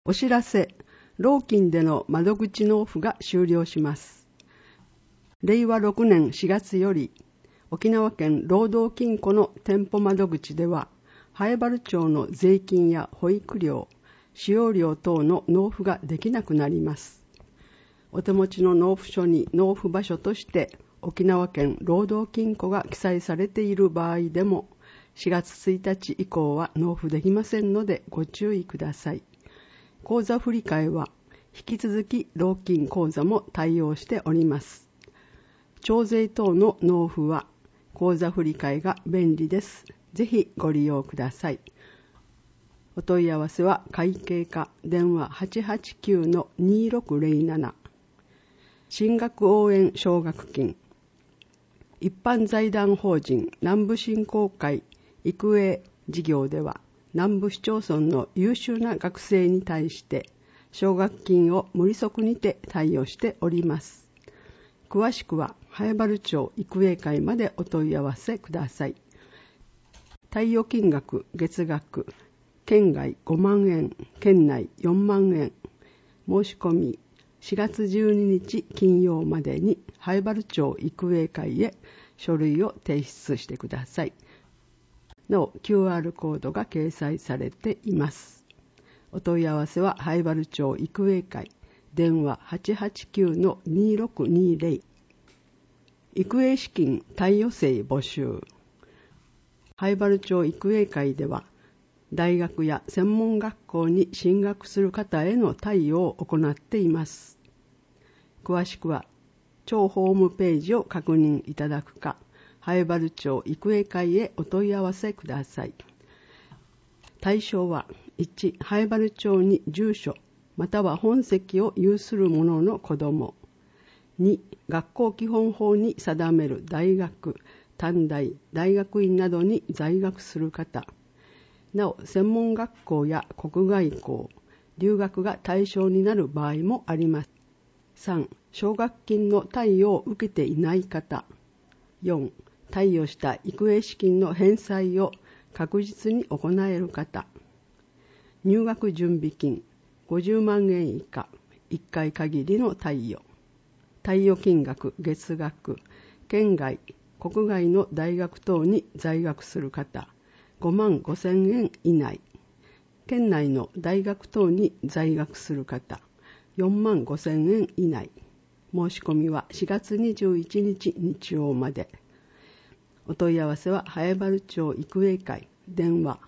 お知らせ、労金での窓口納付が終了します。令和6年4月より、沖縄県労働金庫の店舗窓口では、南風原町の税金や保育料、使用料等の納付ができなくなります。お手持ちの納付書に納付場所として、沖縄県労働金庫が記載されている場合でも、4月1日以降は納付できませんのでご注意ください。口座振替は引き続き労金口座も対応しております。徴税等の納付は口座振替が便利です。ぜひご利用ください。お問い合わせは会計課電話 889-2607 進学応援奨学金一般財団法人南部振興会育英事業では南部市町村の優秀な学生に対して奨学金を無利息にて貸与しております。詳しくは南風原町育英会までお問い合わせください。貸与金額月額県外5万円、県内4万円。申し込み4月12日金曜までに南風原町育英会へ書類を提出してください。なお QR コードが掲載されています。お問い合わせは南風原町育英会電話 889-2620 育英資金貸与制募集南風原町育英会では大学や専門学校に進学する方への貸与を行っています。詳しくは町ホームページを確認いただくか南風原町育英会へお問い合わせください。対象は1、南風原町に住所または本籍を有する者の子ども。2、学校基本法に定める大学、短大、大学院などに在学する方。なお、専門学校や国外校、留学が対象になる場合もあります。3、奨学金の貸与を受けていない方。4、貸与した育英資金の返済を確実に行える方。入学準備金50万円以下、1回限りの貸与。貸与金額月額、県外、国外の大学等に在学する方、5万5千円以内。県内の大学等に在学する方、4万5千円以内。申し込みは4月21日日曜まで。お問い合わせは南風原町育英会電話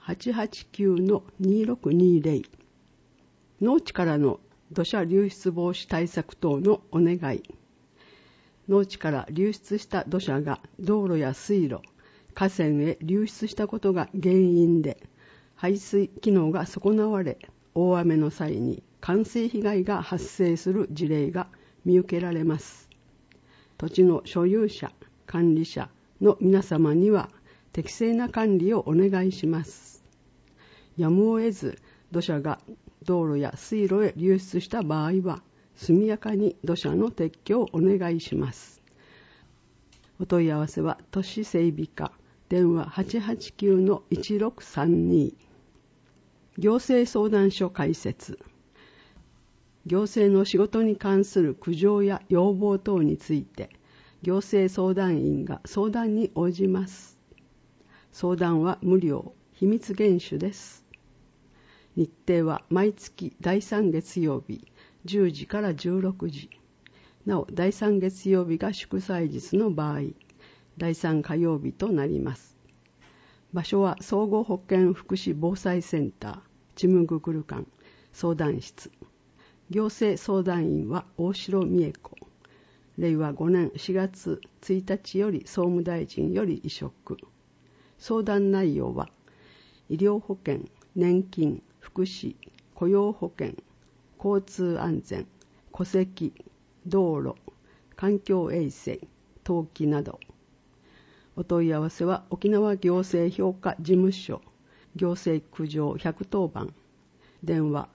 889-2620 農地からの土砂流出防止対策等のお願い。農地から流出した土砂が道路や水路、河川へ流出したことが原因で排水機能が損なわれ、大雨の際に冠水被害が発生する事例が見受けられます。土地の所有者、管理者の皆様には適正な管理をお願いします。やむを得ず土砂が道路や水路へ流出した場合は速やかに土砂の撤去をお願いします。お問い合わせは都市整備課電話 889-1632 行政相談所開設。行政の仕事に関する苦情や要望等について行政相談員が相談に応じます。相談は無料、秘密厳守です。日程は毎月第3月曜日10時から16時。なお、第3月曜日が祝祭日の場合、第3火曜日となります。場所は総合保健福祉防災センター、チムグクル館相談室。行政相談員は大城美恵子。令和5年4月1日より総務大臣より委嘱。相談内容は、医療保険、年金、福祉、雇用保険、交通安全、戸籍、道路、環境衛生、登記など。お問い合わせは沖縄行政評価事務所、行政苦情110番、電話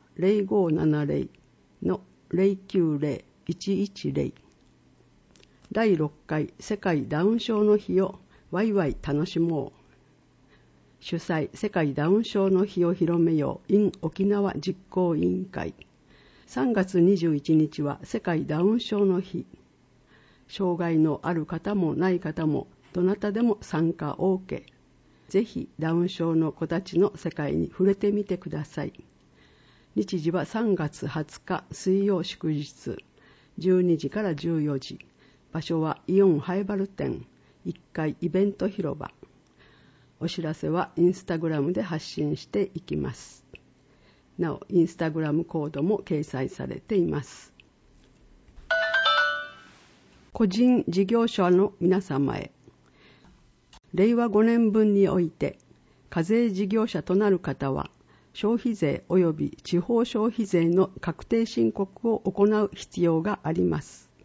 0570-090-110。第6回世界ダウン症の日をワイワイ楽しもう。 主催世界ダウン症の日を広めよう in 沖縄実行委員会。3月21日は世界ダウン症の日。障害のある方もない方もどなたでも参加 OK。ぜひダウン症の子たちの世界に触れてみてください。日時は3月20日水曜祝日12時から14時。場所はイオンハイバル店1階イベント広場。お知らせはインスタグラムで発信していきます。なお、インスタグラムコードも掲載されています。個人事業者の皆様へ。令和5年分において、課税事業者となる方は、消費税及び地方消費税の確定申告を行う必要があります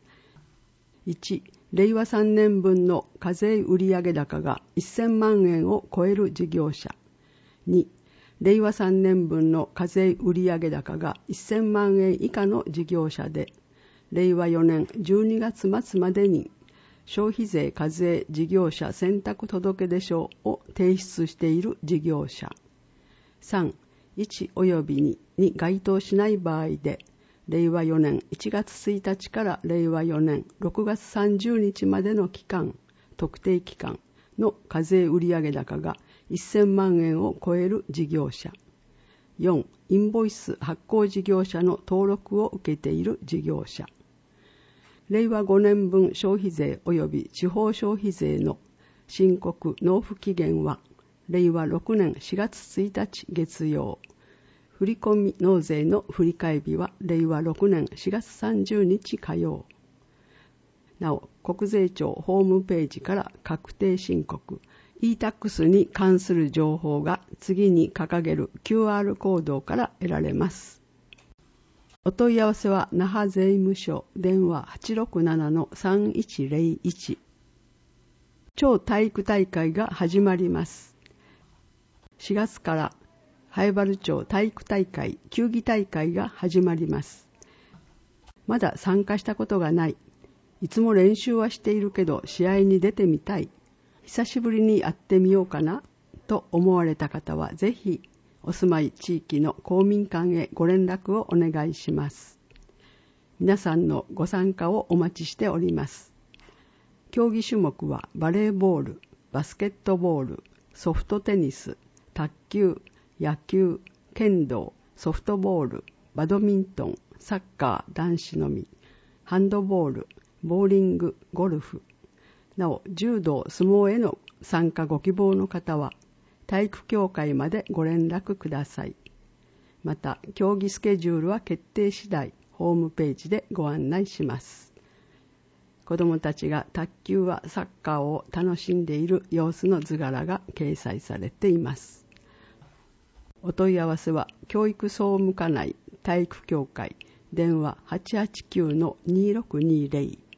。1、令和3年分の課税売上高が1000万円を超える事業者。2、令和3年分の課税売上高が1000万円以下の事業者で、令和4年12月末までに消費税課税事業者選択届出書を提出している事業者。3、1及び2に該当しない場合で、令和4年1月1日から令和4年6月30日までの期間、特定期間の課税売上高が1000万円を超える事業者。4、インボイス発行事業者の登録を受けている事業者。令和5年分消費税及び地方消費税の申告納付期限は、令和6年4月1日月曜。振込納税の振替日は令和6年4月30日火曜。なお、国税庁ホームページから確定申告、e-tax に関する情報が次に掲げる QR コードから得られます。お問い合わせは那覇税務署電話 867-3101。超体育大会が始まります。4月から南原町体育大会、球技大会が始まります。まだ参加したことがない。いつも練習はしているけど試合に出てみたい。久しぶりにやってみようかなと思われた方はぜひお住まい地域の公民館へご連絡をお願いします。皆さんのご参加をお待ちしております。競技種目はバレーボール、バスケットボール、ソフトテニス、卓球、野球、剣道、ソフトボール、バドミントン、サッカー男子のみ、ハンドボール、ボーリング、ゴルフ。なお、柔道、相撲への参加ご希望の方は、体育協会までご連絡ください。また、競技スケジュールは決定次第、ホームページでご案内します。子どもたちが卓球はサッカーを楽しんでいる様子の図柄が掲載されています。お問い合わせは教育総務課内体育協会電話 889-2620